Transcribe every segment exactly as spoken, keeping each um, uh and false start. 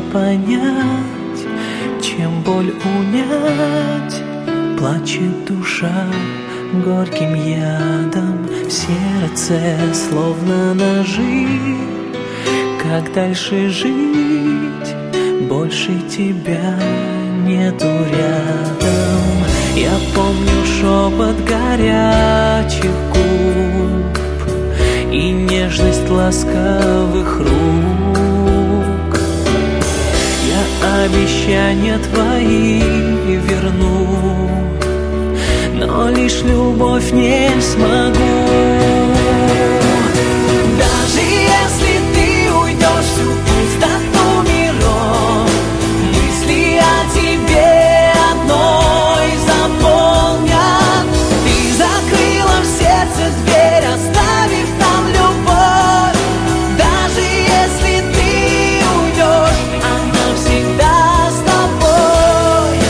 понять, чем боль унять. Плачет душа горьким ядом в сердце, словно ножи. Как дальше жить? Больше тебя нету рядом. Я помню шепот горячих губ и нежность ласковых рук. Я обещания твои верну, но лишь любовь не смогу. Даже если ты уйдешь в всю пустоту миров, мысли о тебе одной заполнят. Ты закрыла в сердце дверь, оставив там любовь. Даже если ты уйдешь, она всегда с тобой.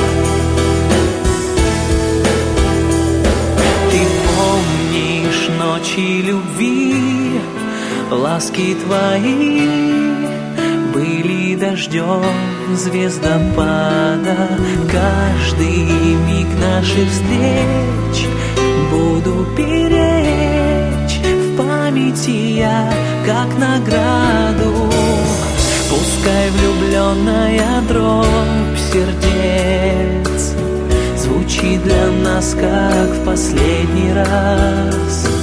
Ты помнишь ночи любви, ласки твои были дождем звездопада. Каждый миг наших встреч буду беречь в памяти я, как награду. Пускай влюбленная дробь сердец звучит для нас, как в последний раз.